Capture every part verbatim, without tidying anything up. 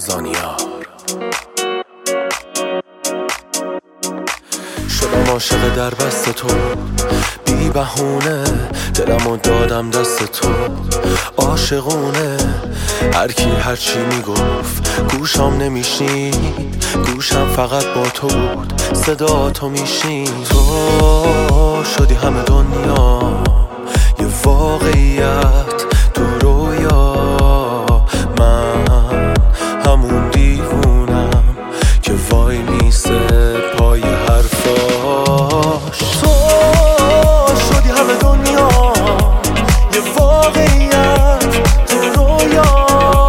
زانیار. شدم عاشق در بست تو بی بهونه، دلمو دادم دست تو عاشقونه. هر کی هر چی میگفت گوشم نمیشنید، گوشم فقط با تو بود، صدا تو میشنید. تو شدی همه دنیا یه واقعیت تو رویا، من همون دیوونم که وای میسه پای حرفاش. تو شدی همه دنیا یه واقعیت تو رویا،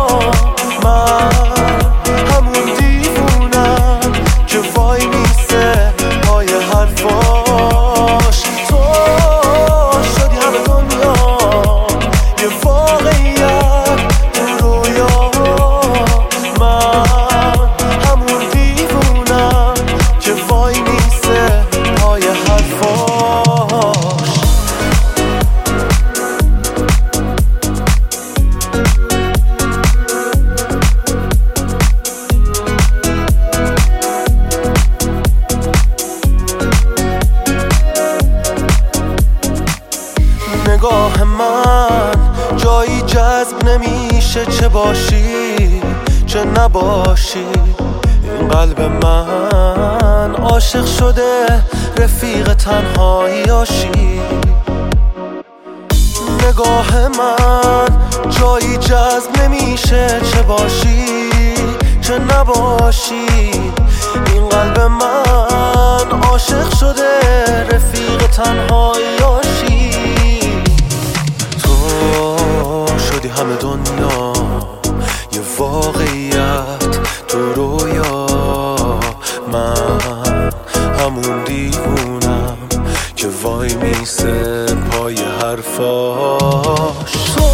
من همون دیوونم که وای میسه پای حرفاش. تو شدی همه دنیا یه واقعیت تو رویا، من همون دیوونم که وای میسه پای حرفاش. نگاه من جایی جذب نمیشه، چه باشی چه نباشی. این قلب من عاشق شده رفیق تنهاییاشی. نگاه من جایی جذب نمیشه، چه باشی چه نباشی. این قلب من عاشق شده رفیق تنهاییاشی. شدی همه دنیا یه واقعیت تو رویا، من همون دیوونم که وای میسه پای حرفاش.